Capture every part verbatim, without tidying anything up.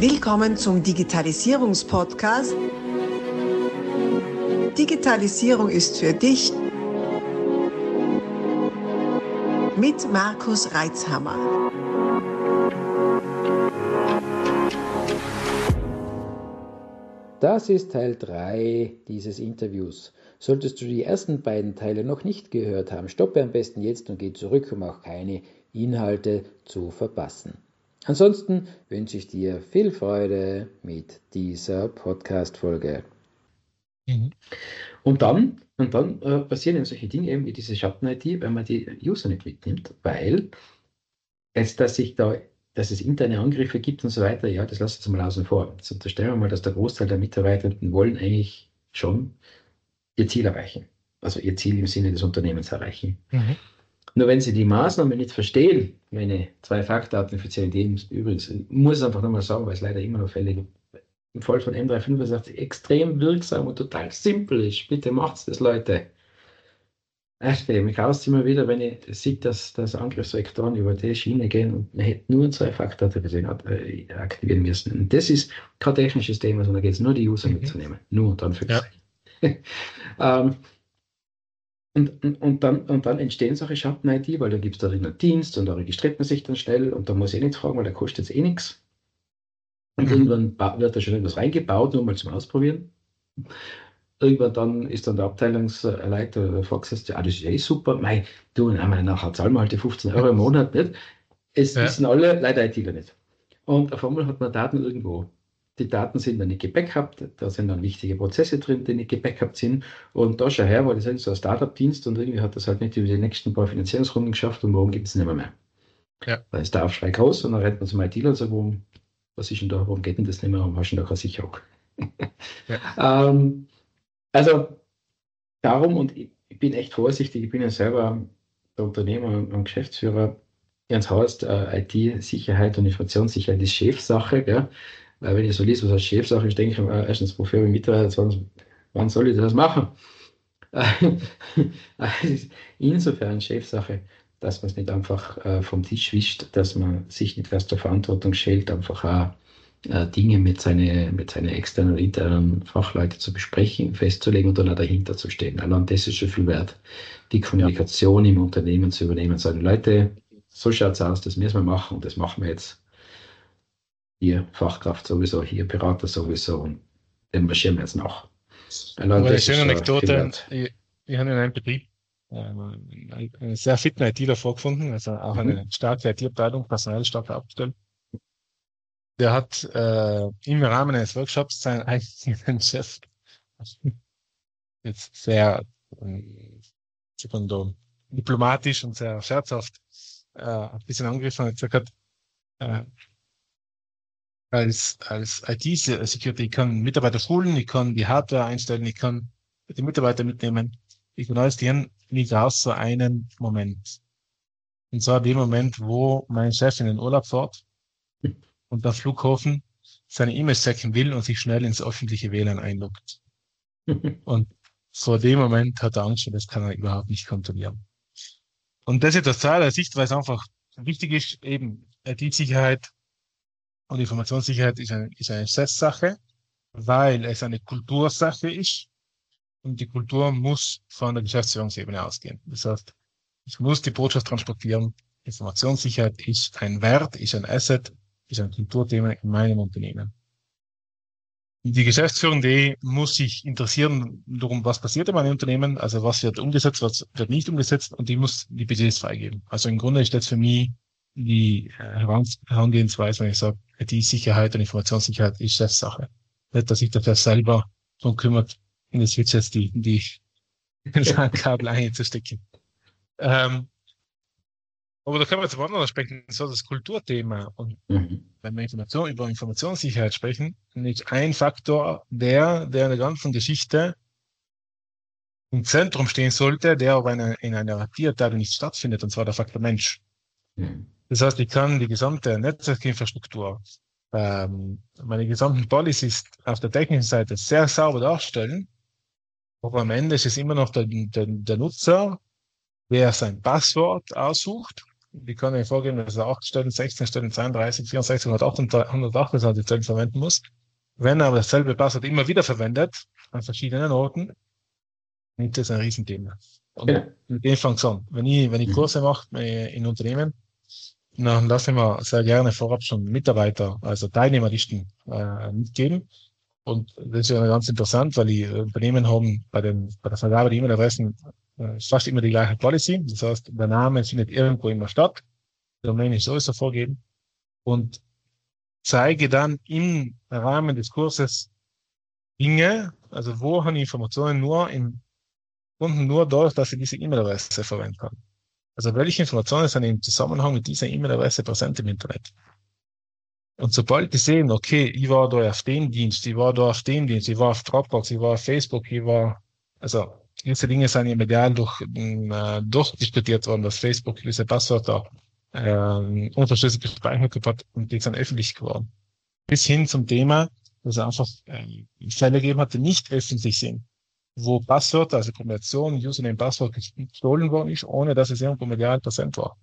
Willkommen zum Digitalisierungspodcast. Digitalisierung ist für dich mit Markus Reitzhammer. Das ist Teil drei dieses Interviews. Solltest du die ersten beiden Teile noch nicht gehört haben, stoppe am besten jetzt und geh zurück, um auch keine Inhalte zu verpassen. Ansonsten wünsche ich dir viel Freude mit dieser Podcast-Folge. Mhm. Und dann, und dann äh, passieren eben solche Dinge eben wie diese Schatten-I T, wenn man die User nicht mitnimmt, weil es, dass sich da dass es interne Angriffe gibt und so weiter, ja, das lassen wir mal außen vor. Jetzt unterstellen wir mal, dass der Großteil der Mitarbeitenden wollen eigentlich schon ihr Ziel erreichen. Also ihr Ziel im Sinne des Unternehmens erreichen. Mhm. Nur wenn sie die Maßnahmen nicht verstehen, meine Zwei-Faktor-Authentifizierung, übrigens, ich muss es einfach nochmal sagen, weil es leider immer noch Fälle gibt, im Fall von M drei Punkt fünfundsechzig extrem wirksam und total simpel ist. Bitte macht's das, Leute. Echt, mich haust immer wieder, wenn ich sehe, dass, dass Angriffsvektoren über die Schiene gehen und man hätte nur zwei Faktor aktivieren müssen. Und das ist kein technisches Thema, sondern geht es nur die User mhm. mitzunehmen. Nur und dann für ja. ähm, und, und, und, dann, und dann entstehen solche Schatten-I T, weil da gibt es da einen Dienst und da registriert man sich dann schnell und da muss ich eh nicht fragen, weil der kostet jetzt eh nichts. Und mhm. irgendwann wird da schon etwas reingebaut, nur mal zum Ausprobieren. Irgendwann dann ist dann der Abteilungsleiter oder Vorgesetzte, ja, das ist eh super, mei, du, nein, nachher zahlen wir halt die fünfzehn Euro im Monat nicht. Es ja. wissen alle, leider ITler nicht. Und auf einmal hat man Daten irgendwo. Die Daten sind dann nicht gebackupt, da sind dann wichtige Prozesse drin, die nicht gebackupt sind. Und da schau her, weil das ist so ein Startup-Dienst und irgendwie hat das halt nicht über die nächsten paar Finanzierungsrunden geschafft und morgen gibt es nicht mehr mehr. Ja. Da ist der Aufschrei groß und dann rennt man zum ITler und sagt, warum, was ist denn da, warum geht denn das nicht mehr, warum hast du denn da keine Sicherung? Ja. ähm, Also darum, und ich bin echt vorsichtig, ich bin ja selber der Unternehmer und Geschäftsführer, ganz heißt, äh, I T-Sicherheit und Informationssicherheit ist Chefsache, gell? Weil wenn ich so lese, was heißt Chefsache ist, denke ich mir, äh, erstens, wofür habe ich Mitarbeiter, wann soll ich das machen? Es ist insofern Chefsache, dass man es nicht einfach äh, vom Tisch wischt, dass man sich nicht aus der Verantwortung schält, einfach auch Dinge mit seinen mit seine externen und internen Fachleuten zu besprechen, festzulegen und dann auch dahinter zu stehen. Allein das ist schon viel wert, die Kommunikation ja. im Unternehmen zu übernehmen und sagen, Leute, so schaut es aus, das müssen wir machen und das machen wir jetzt. Hier Fachkraft sowieso, hier Berater sowieso und dem marschieren wir jetzt nach. Allein eine schöne Anekdote, ich, ich habe in einem Betrieb ähm, einen sehr fitten ITler vorgefunden, also auch eine mhm. starke I T-Abteilung, personell stark aufgestellt. Der hat äh, im Rahmen eines Workshops seinen eigenen Chef jetzt sehr äh, sekunde, diplomatisch und sehr scherzhaft äh, ein bisschen angegriffen und gesagt hat, äh, als, als I T-Security, ich kann Mitarbeiter schulen, ich kann die Hardware einstellen, ich kann die Mitarbeiter mitnehmen, ich kann alles dienen, nicht außer einen Moment. Und zwar dem Moment, wo mein Chef in den Urlaub fährt und der Flughafen seine E-Mails checken will und sich schnell ins öffentliche W L A N einloggt. Und vor dem Moment hat er Angst, das kann er überhaupt nicht kontrollieren. Und das ist das Teil der Sichtweise einfach wichtig ist, eben I T-Sicherheit und Informationssicherheit ist eine, ist eine Chefsache, weil es eine Kultursache ist und die Kultur muss von der Geschäftsführungsebene ausgehen. Das heißt, ich muss die Botschaft transportieren, Informationssicherheit ist ein Wert, ist ein Asset, ist ein Kulturthema in meinem Unternehmen. Die Geschäftsführung, die muss sich interessieren darum, was passiert in meinem Unternehmen, also was wird umgesetzt, was wird nicht umgesetzt und die muss die Budgets freigeben. Also im Grunde ist das für mich die Herangehensweise, wenn ich sage, I T-Sicherheit und Informationssicherheit ist Chefsache. Nicht, dass sich dafür selber darum kümmert, in die Switches die, die Kabel einzustecken. Ähm, Aber da können wir jetzt auf anderen sprechen, so das Kulturthema. Und mhm. wenn wir Information, über Informationssicherheit sprechen, ist ein Faktor der, der in der ganzen Geschichte im Zentrum stehen sollte, der aber in einer, in einer I T-Abteilung nicht stattfindet, und zwar der Faktor Mensch. Mhm. Das heißt, ich kann die gesamte Netzwerkinfrastruktur, ähm, meine gesamten Policies auf der technischen Seite sehr sauber darstellen, aber am Ende ist es immer noch der, der, der Nutzer, der sein Passwort aussucht Die kann ich vorgeben, dass er acht Stellen, sechzehn Stellen, zweiunddreißig, vierundsechzig, hundertachtundzwanzig Stellen verwenden muss. Wenn er aber dasselbe Passwort immer wieder verwendet, an verschiedenen Orten, ist das ein Riesenthema. Und Genau. mit dem fängt es an. Wenn ich, wenn ich Kurse mache in Unternehmen, dann lasse ich mir sehr gerne vorab schon Mitarbeiter, also Teilnehmerlisten äh, mitgeben. Und das ist ja ganz interessant, weil die Unternehmen haben bei, den, bei der Vergabe der E-Mail-Adressen äh, fast immer die gleiche Policy. Das heißt, der Name findet irgendwo immer statt. Der Domain ist sowieso vorgegeben. Und zeige dann im Rahmen des Kurses Dinge, also wo habe ich Informationen nur im Kunden nur dadurch, dass ich diese E-Mail-Adresse verwenden kann. Also welche Informationen sind im Zusammenhang mit dieser E-Mail-Adresse präsent im Internet? Und sobald die sehen, okay, ich war da auf dem Dienst, ich war da auf dem Dienst, ich war auf Dropbox, ich war auf Facebook, ich war, also diese Dinge sind ja medial durch, äh, durchdiskutiert worden, dass Facebook gewisse Passwörter äh, unverschlüsselt gespeichert hat und die sind öffentlich geworden. Bis hin zum Thema, dass es einfach äh, Fälle gegeben hat, die nicht öffentlich sind, wo Passwörter, also Kombination, Username, Passwort gestohlen worden ist, ohne dass es irgendwo medial präsent war.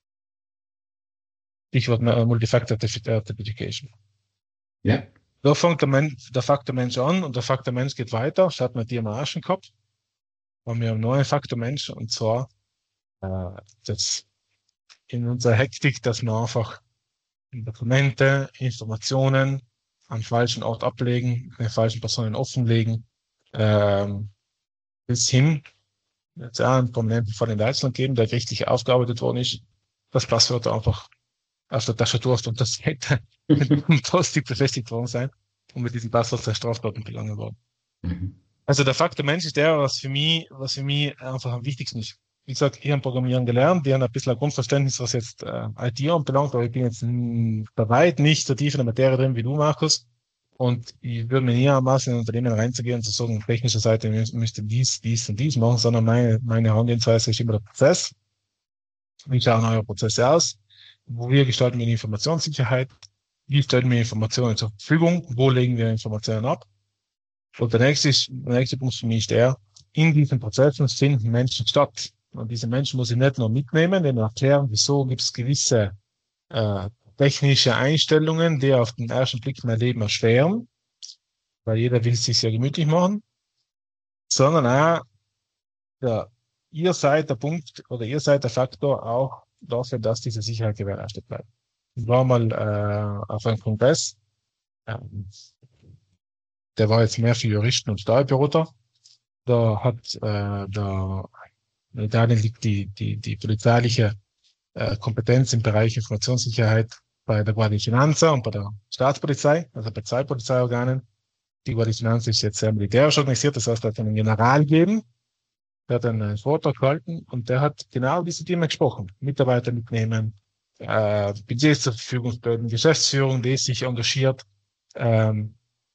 Stichwort äh, Multifactor Authentication. Ja. Da fängt der Mensch, der Faktor Mensch an und der Faktor Mensch geht weiter, schaut man dir am Aschenkopf. Und wir haben noch einen Faktor Mensch, und zwar äh, das in unserer Hektik, dass wir einfach Dokumente, Informationen am falschen Ort ablegen, den falschen Personen offenlegen, ähm, bis hin, jetzt ja einen prominenten Fall in Deutschland geben, der richtig aufgearbeitet worden ist, das Passwort einfach auf der Tastatur auf der Unterseite mit einem Post-it befestigt worden sein und mit diesem Passwort zur Straftaten begangen worden. Mhm. Also der Faktor Mensch ist der, was für mich, was für mich einfach am wichtigsten ist. Wie gesagt, ich habe Programmieren gelernt, die haben ein bisschen ein Grundverständnis, was jetzt äh, I T anbelangt, aber ich bin jetzt bei weit nicht so tief in der Materie drin wie du, Markus. Und ich würde mir nie anmaßen, in Unternehmen reinzugehen und zu sagen, auf technischer Seite müsste dies, dies und dies machen, sondern meine, meine Herangehensweise ist immer der Prozess. Wie schauen eure Prozesse aus? Wo wir gestalten wir die Informationssicherheit? Wie stellen wir Informationen zur Verfügung? Wo legen wir Informationen ab? Und der nächste, ist, der nächste Punkt für mich ist der, in diesen Prozessen finden Menschen statt. Und diese Menschen muss ich nicht nur mitnehmen, denen erklären, wieso gibt es gewisse äh, technische Einstellungen, die auf den ersten Blick mein Leben erschweren, weil jeder will es sich sehr gemütlich machen, sondern auch, ja, ihr seid der Punkt oder ihr seid der Faktor auch dafür, dass diese Sicherheit gewährleistet bleibt. Ich war mal äh, auf einem Kongress, ähm, der war jetzt mehr für Juristen und Steuerberater. Da hat äh, da in Italien liegt die die die polizeiliche äh, Kompetenz im Bereich Informationssicherheit bei der Guardia di Finanza und bei der Staatspolizei, also bei zwei Polizeiorganen. Die Guardia di Finanza ist jetzt sehr militärisch organisiert, das heißt, da hat einen General gegeben, der hat einen Vortrag gehalten und der hat genau diese Themen gesprochen. Mitarbeiter mitnehmen, äh, Budgets zur Verfügung stellen, Geschäftsführung, die sich engagiert. Ähm,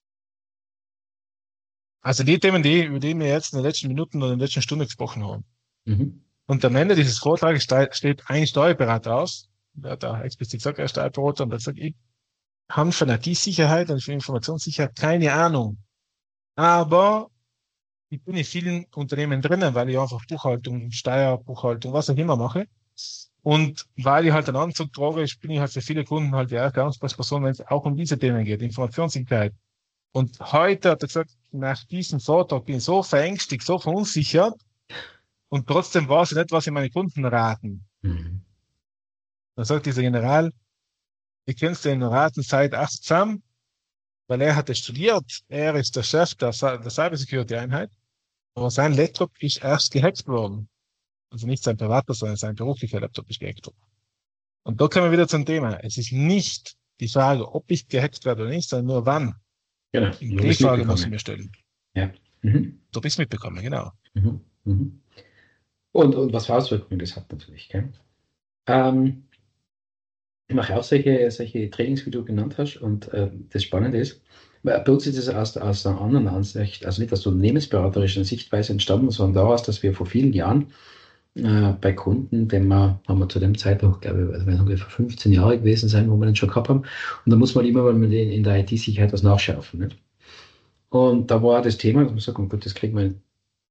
also die Themen, die, über die wir jetzt in den letzten Minuten oder in der letzten Stunde gesprochen haben. Mhm. Und am Ende dieses Vortrages steht ein Steuerberater aus, der hat da explizit gesagt, er ist Steuerberater, und der sagt, ich habe von I T-Sicherheit und für Informationssicherheit keine Ahnung. Aber ich bin in vielen Unternehmen drinnen, weil ich einfach Buchhaltung, Steuerbuchhaltung, was auch immer mache. Und weil ich halt einen Anzug trage, bin ich halt für viele Kunden halt die erste Ansprechperson, wenn es auch um diese Themen geht, Informationssicherheit. Und heute hat er gesagt, nach diesem Vortrag bin ich so verängstigt, so verunsichert, und trotzdem weiß ich nicht, was ich meine Kunden raten. Mhm. Dann sagt dieser General, ihr könnt den raten, seid achtsam, weil er hat es studiert, er ist der Chef der, der Cybersecurity-Einheit, aber sein Laptop ist erst gehackt worden. Also nicht sein privater, sondern sein beruflicher Laptop ist gehackt worden. Und da kommen wir wieder zum Thema. Es ist nicht die Frage, ob ich gehackt werde oder nicht, sondern nur wann. Genau. Die Frage muss ich mir stellen. Ja. Mhm. Du bist mitbekommen, genau. Mhm. Mhm. Und, und was für Auswirkungen das hat natürlich. Gell? Ähm, ich mache auch solche, solche Trainings, wie du genannt hast. Und äh, das Spannende ist, bei uns ist es aus, aus einer anderen Ansicht, also nicht aus der unternehmensberaterischen Sichtweise entstanden, sondern daraus, dass wir vor vielen Jahren äh, bei Kunden, den wir, haben wir zu dem Zeitpunkt, glaube ich, also wir ungefähr fünfzehn Jahre gewesen sein, wo wir den schon gehabt haben. Und da muss man immer mal in der I T-Sicherheit was nachschärfen. Nicht? Und da war das Thema, dass man sagt, oh Gott, das kriegen wir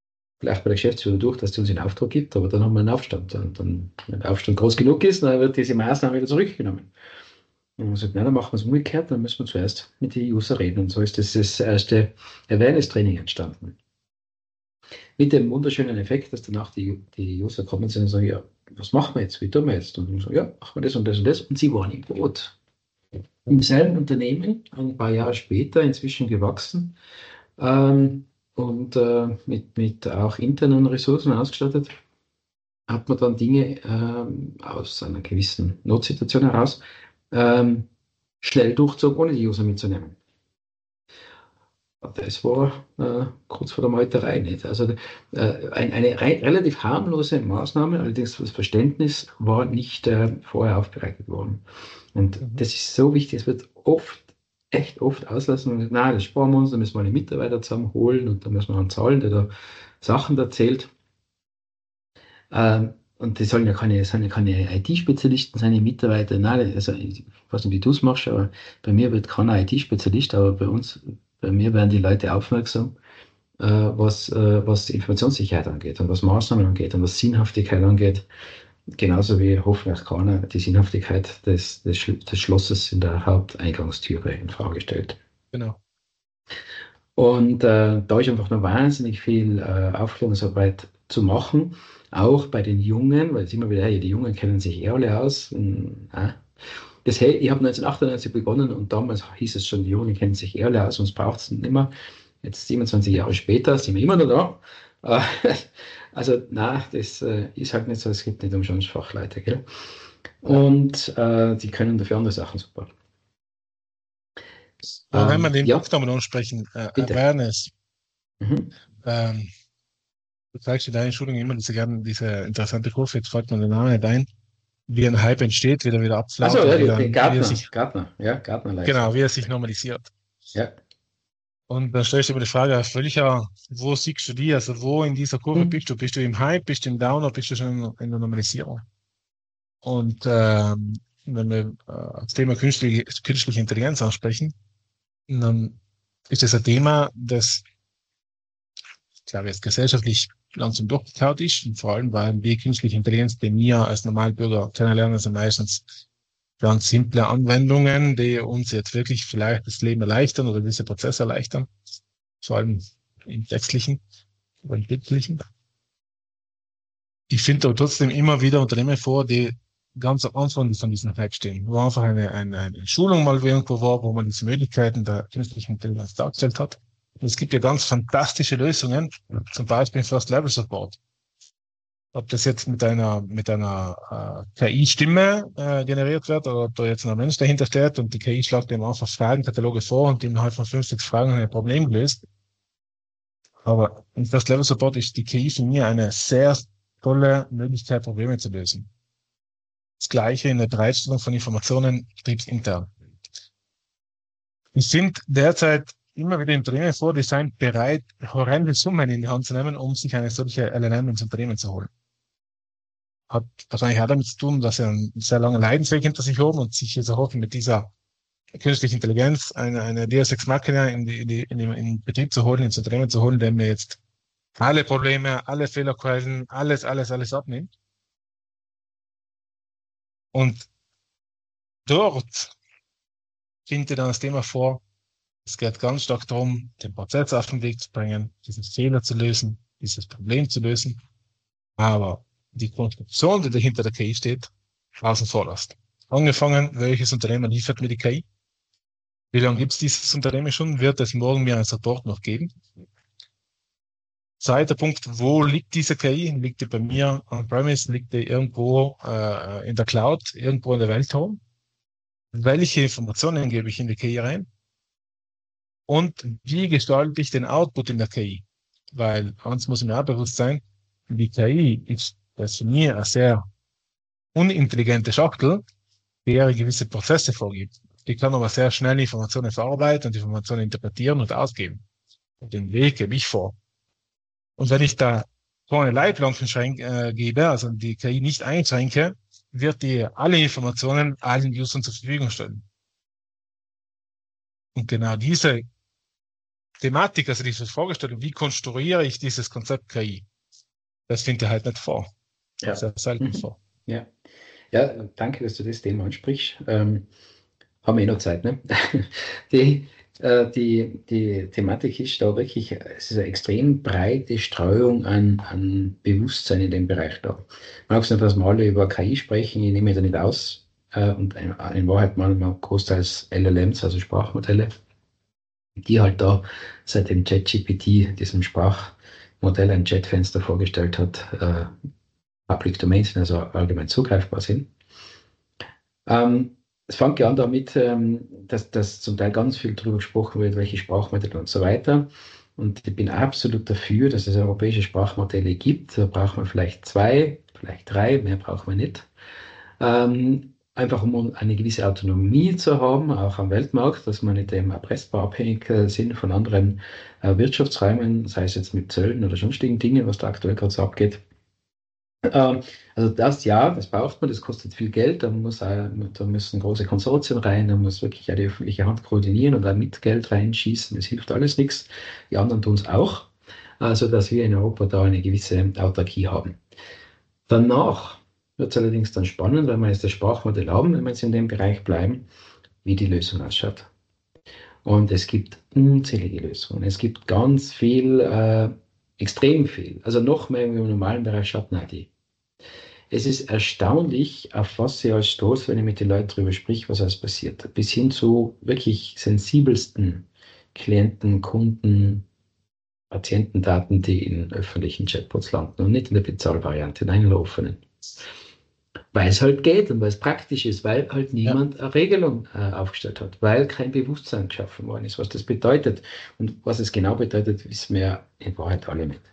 vielleicht bei der Geschäftsführung durch, dass die uns einen Auftrag gibt, aber dann haben wir einen Aufstand. Und dann, wenn der Aufstand groß genug ist, dann wird diese Maßnahme wieder zurückgenommen. Und man sagt, nein, dann machen wir es umgekehrt, dann müssen wir zuerst mit den User reden. Und so ist das, das erste Awareness-Training entstanden. Mit dem wunderschönen Effekt, dass danach die, die User kommen und sagen, ja, was machen wir jetzt, wie tun wir jetzt? Und ich so, ja, machen wir das und das und das. Und sie waren im Boot. Im selben Unternehmen, ein paar Jahre später, inzwischen gewachsen, ähm, und äh, mit, mit auch internen Ressourcen ausgestattet, hat man dann Dinge ähm, aus einer gewissen Notsituation heraus ähm, schnell durchzogen, ohne die User mitzunehmen. Das war äh, kurz vor der Meuterei nicht. Also äh, ein, eine re relativ harmlose Maßnahme, allerdings das Verständnis war nicht äh, vorher aufbereitet worden. Und mhm. das ist so wichtig, es wird oft, echt oft auslassen und sagen, nein, das sparen wir uns, da müssen wir einen Mitarbeiter zusammenholen und da müssen wir einen zahlen, der da Sachen erzählt. Ähm, und die sollen ja keine, sollen ja keine I T-Spezialisten sein, die Mitarbeiter. Nein, also ich weiß nicht, wie du es machst, aber bei mir wird keiner I T-Spezialist, aber bei uns, bei mir werden die Leute aufmerksam, äh, was, äh, was Informationssicherheit angeht und was Maßnahmen angeht und was Sinnhaftigkeit angeht. Genauso wie hoffentlich keiner die Sinnhaftigkeit des, des, des Schlosses in der Haupteingangstüre in Frage stellt. Genau. Und äh, da ist einfach noch wahnsinnig viel äh, Aufklärungsarbeit zu machen, auch bei den Jungen, weil es immer wieder, hey, die Jungen kennen sich eh alle aus. Und, äh, das, hey, ich habe neunzehnhundertachtundneunzig begonnen und damals hieß es schon, die Jungen kennen sich eh alle aus, uns braucht es nicht mehr. Jetzt siebenundzwanzig Jahre später sind wir immer noch da. Äh, also nein, das äh, ist halt nicht so, es gibt nicht umsonst Fachleute, gell? Und äh, die können dafür andere Sachen super. Aber wenn wir Ähm, den ja, Punkt nochmal ansprechen, äh, bitte. Awareness, Mhm. ähm, du zeigst in deinen Schulungen immer diese, gerne, diese interessante Kurve, jetzt fällt mir der Name nicht ein, wie ein Hype entsteht, wie er wieder abflaut. Achso, ja, und wie, die, dann, die wie Gartner, er sich, Gartner, ja, Gartner genau, wie er sich normalisiert. Ja. Und dann stellst du immer die Frage, auf welcher, wo siehst du die, also wo in dieser Kurve Mhm. bist du? Bist du im Hype, bist du im Down oder bist du schon in der Normalisierung? Und ähm, wenn wir äh, das Thema künstliche, künstliche Intelligenz ansprechen, dann ist das ein Thema, das, ich glaube, jetzt gesellschaftlich langsam durchgekaut ist, und vor allem, weil die künstliche Intelligenz, die wir als Normalbürger kennenlernen, sind meistens ganz simple Anwendungen, die uns jetzt wirklich vielleicht das Leben erleichtern oder diese Prozesse erleichtern, vor allem im textlichen oder im bildlichen. Ich finde aber trotzdem immer wieder Unternehmen vor, die ganz am Anfang von diesem Hype stehen, wo einfach eine, eine, eine Schulung mal irgendwo war, wo man diese Möglichkeiten der künstlichen Intelligenz dargestellt hat. Und es gibt ja ganz fantastische Lösungen, zum Beispiel First Level Support. Ob das jetzt mit einer mit einer äh, K I-Stimme äh, generiert wird oder ob da jetzt ein Mensch dahinter steht und die K I schlägt ihm einfach Fragenkataloge vor und innerhalb von fünf, sechs Fragen ein Problem löst. Aber im First Level Support ist die K I für mich eine sehr tolle Möglichkeit, Probleme zu lösen. Das Gleiche in der Bereitstellung von Informationen betriebsintern. Es sind derzeit immer wieder Unternehmen vor, die sind bereit, horrende Summen in die Hand zu nehmen, um sich eine solche L L M ins Unternehmen zu holen. Hat wahrscheinlich auch damit zu tun, dass sie einen sehr langen Leidensweg hinter sich haben und sich jetzt erhoffen, mit dieser künstlichen Intelligenz eine, eine Deus Ex Machina in, die, in, die, in, den, in den Betrieb zu holen, ins Unternehmen zu holen, der mir jetzt alle Probleme, alle Fehlerquellen, alles, alles, alles abnimmt. Und dort findet dann das Thema vor, es geht ganz stark darum, den Prozess auf den Weg zu bringen, diesen Fehler zu lösen, dieses Problem zu lösen. Aber die Konstruktion, die dahinter der K I steht, außen vor lässt. Angefangen, welches Unternehmen liefert mir die K I? Wie lange gibt es dieses Unternehmen schon? Wird es morgen mir einen Support noch geben? Zweiter Punkt, wo liegt diese K I? Liegt die bei mir on-premise? Liegt die irgendwo äh, in der Cloud, irgendwo in der Welt herum? Welche Informationen gebe ich in die K I rein? Und wie gestalte ich den Output in der K I? Weil eins muss mir auch bewusst sein, die K I ist das für mich eine sehr unintelligente Schachtel, die ihre gewisse Prozesse vorgibt. Die kann aber sehr schnell Informationen verarbeiten und Informationen interpretieren und ausgeben. Und den Weg gebe ich vor. Und wenn ich da so eine Leitplanken äh, gebe, also die K I nicht einschränke, wird die alle Informationen allen Usern zur Verfügung stellen. Und genau diese Thematik, also dieses Vorgestellte, wie konstruiere ich dieses Konzept K I? das findet er halt nicht vor. Ja. Sehr selten Mhm. vor. Ja. Ja, danke, dass du das Thema ansprichst. Ähm, haben wir eh noch Zeit, ne? Die, äh, die, die Thematik ist da wirklich, es ist eine extrem breite Streuung an, an Bewusstsein in dem Bereich da. Man mag es nicht, dass wir alle über K I sprechen, ich nehme mich da nicht aus. Äh, und in, in Wahrheit mal großteils L L Ms, also Sprachmodelle, die halt da seit dem ChatGPT, diesem Sprachmodell, ein Chatfenster vorgestellt hat, äh, Public Domain sind, also allgemein zugreifbar sind. Ähm, es fängt ja an damit, ähm, dass, dass zum Teil ganz viel darüber gesprochen wird, welche Sprachmodelle und so weiter. Und ich bin absolut dafür, dass es europäische Sprachmodelle gibt. Da braucht man vielleicht zwei, vielleicht drei, mehr braucht man nicht. Ähm, einfach um eine gewisse Autonomie zu haben, auch am Weltmarkt, dass man nicht eben erpressbar abhängig äh, sind von anderen äh, Wirtschaftsräumen, sei es jetzt mit Zöllen oder sonstigen Dingen, was da aktuell gerade so abgeht. Ähm, also das ja, das braucht man, das kostet viel Geld, da, muss auch, da müssen große Konsortien rein, da muss wirklich auch die öffentliche Hand koordinieren und auch mit Geld reinschießen, das hilft alles nichts. Die anderen tun es auch, also dass wir in Europa da eine gewisse Autarkie haben. Danach wird es allerdings dann spannend, wenn wir jetzt das Sprachmodell haben, wenn wir jetzt in dem Bereich bleiben, wie die Lösung ausschaut. Und es gibt unzählige Lösungen. Es gibt ganz viel, äh, extrem viel. Also noch mehr im normalen Bereich schaut man die. Es ist erstaunlich, auf was ich als stoße, wenn ich mit den Leuten darüber spreche, was alles passiert. Bis hin zu wirklich sensibelsten Klienten, Kunden, Patientendaten, die in öffentlichen Chatbots landen und nicht in der Bezahlvariante, nein, in der offenen. Weil es halt geht und weil es praktisch ist, weil halt niemand ja. eine Regelung äh, aufgestellt hat, weil kein Bewusstsein geschaffen worden ist, was das bedeutet. Und was es genau bedeutet, wissen wir in Wahrheit alle nicht.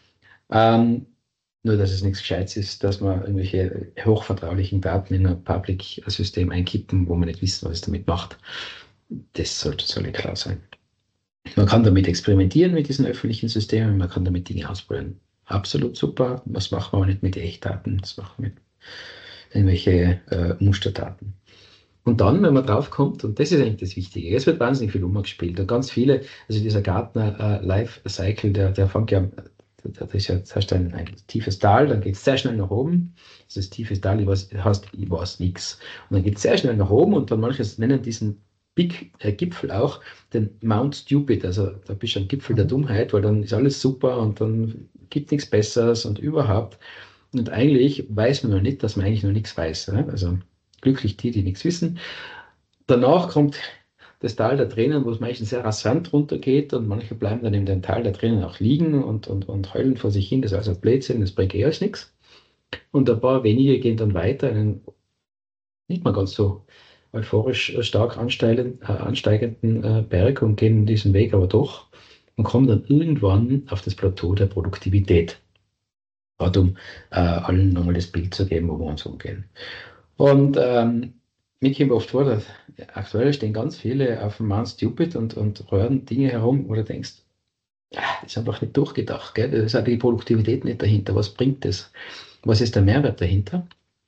Ähm, nur, dass es nichts Gescheites ist, dass man irgendwelche hochvertraulichen Daten in ein Public-System einkippen, wo man nicht wissen, was es damit macht. Das sollte so klar sein. Man kann damit experimentieren mit diesen öffentlichen Systemen, man kann damit Dinge ausprobieren. Absolut super. Was machen wir aber nicht mit Echtdaten? Das machen wir mit irgendwelche äh, Musterdaten. Und dann, wenn man drauf kommt, und das ist eigentlich das Wichtige, es wird wahnsinnig viel umgespielt und ganz viele, also dieser Gartner äh, Life Cycle, der, der fängt ja, das ist ja zuerst ein, ein tiefes Tal, dann geht es sehr schnell nach oben. Das ist tiefes Tal, ich weiß, heißt, ich weiß nichts. Und dann geht es sehr schnell nach oben und dann manche nennen diesen Big äh, Gipfel auch den Mount Stupid, also da bist du ein Gipfel der Dummheit, weil dann ist alles super und dann gibt nichts Besseres und überhaupt. Und eigentlich weiß man noch nicht, dass man eigentlich noch nichts weiß. Ne? Also glücklich die, die nichts wissen. Danach kommt das Tal der Tränen, wo es meistens sehr rasant runtergeht und manche bleiben dann in dem Tal der Tränen auch liegen und, und, und heulen vor sich hin. Das ist also Blödsinn, das bringt eh alles nichts. Und ein paar wenige gehen dann weiter, einen nicht mal ganz so euphorisch stark ansteigenden, äh, ansteigenden äh, Berg und gehen diesen Weg aber doch und kommen dann irgendwann auf das Plateau der Produktivität. Gerade um äh, allen nochmal das Bild zu geben, wo wir uns umgehen. Und ähm, mir kommt oft vor, dass aktuell stehen ganz viele auf dem Mount Stupid und, und röhren Dinge herum, wo du denkst, ah, das ist einfach nicht durchgedacht. Gell? Das ist auch die Produktivität nicht dahinter. Was bringt das? Was ist der Mehrwert dahinter?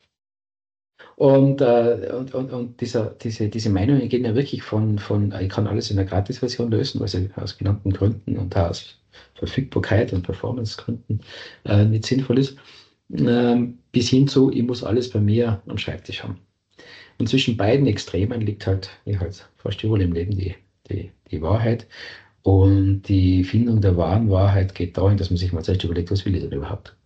Und, äh, und, und, und dieser, diese, diese Meinungen gehen ja wirklich von, von, ich kann alles in der Gratis-Version lösen, was ja aus genannten Gründen und aus Verfügbarkeit und Performance-Gründen äh, nicht sinnvoll ist, ähm, bis hin zu, ich muss alles bei mir am Schreibtisch haben. Und zwischen beiden Extremen liegt halt, wie halt fast überall im Leben, die, die, die Wahrheit. Und die Findung der wahren Wahrheit geht dahin, dass man sich mal zuerst überlegt, was will ich denn überhaupt?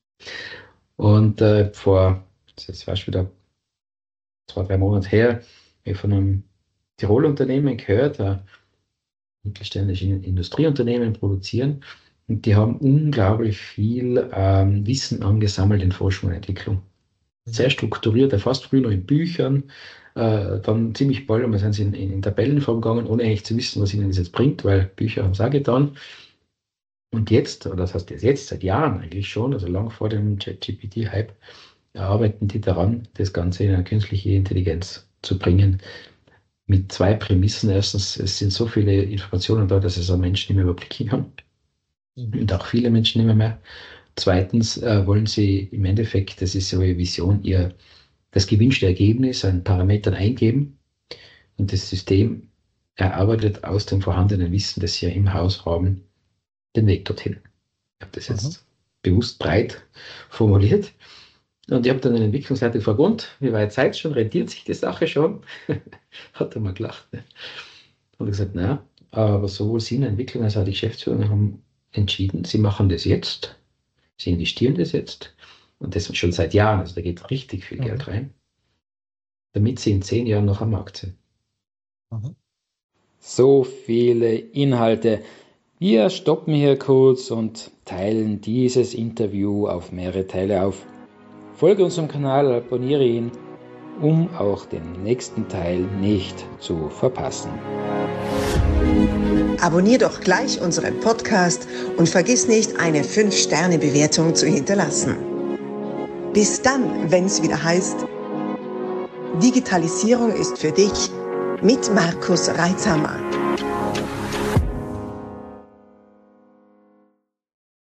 Und äh, vor, das ist fast wieder zwei, drei Monate her, habe ich von einem Tirol-Unternehmen gehört, ein mittelständisches Industrieunternehmen produzieren. Und die haben unglaublich viel ähm, Wissen angesammelt in Forschung und Entwicklung. Sehr strukturiert, fast früher noch in Büchern, äh, dann ziemlich bald einmal sind sie in, in Tabellenform gegangen, ohne eigentlich zu wissen, was ihnen das jetzt bringt, weil Bücher haben es auch getan. Und jetzt, oder das heißt jetzt, seit Jahren eigentlich schon, also lang vor dem ChatGPT-Hype, arbeiten die daran, das Ganze in eine künstliche Intelligenz zu bringen. Mit zwei Prämissen. Erstens, es sind so viele Informationen da, dass es ein Mensch nicht mehr überblicken kann. Mhm. Und auch viele Menschen nicht mehr. mehr. Zweitens äh, wollen sie im Endeffekt, das ist so ihre Vision, ihr das gewünschte Ergebnis an Parametern eingeben und das System erarbeitet aus dem vorhandenen Wissen, das sie ja im Haus haben, den Weg dorthin. Ich habe das jetzt bewusst breit formuliert. Und ich habe dann den Entwicklungsleiter gefragt, und, wie weit seid ihr schon, rentiert sich die Sache schon? Hat er mal gelacht. Ne? Hat er gesagt, naja, aber sowohl Sie in der Entwicklung als auch die Geschäftsführung haben entschieden, Sie machen das jetzt, Sie investieren das jetzt und das schon seit Jahren, also da geht richtig viel mhm. Geld rein, damit Sie in zehn Jahren noch am Markt sind. Mhm. So viele Inhalte. Wir stoppen hier kurz und teilen dieses Interview auf mehrere Teile auf. Folge unserem Kanal, abonniere ihn, um auch den nächsten Teil nicht zu verpassen. Abonnier doch gleich unseren Podcast und vergiss nicht, eine fünf Sterne Bewertung zu hinterlassen. Bis dann, wenn es wieder heißt, Digitalisierung ist für dich mit Markus Reitzhammer.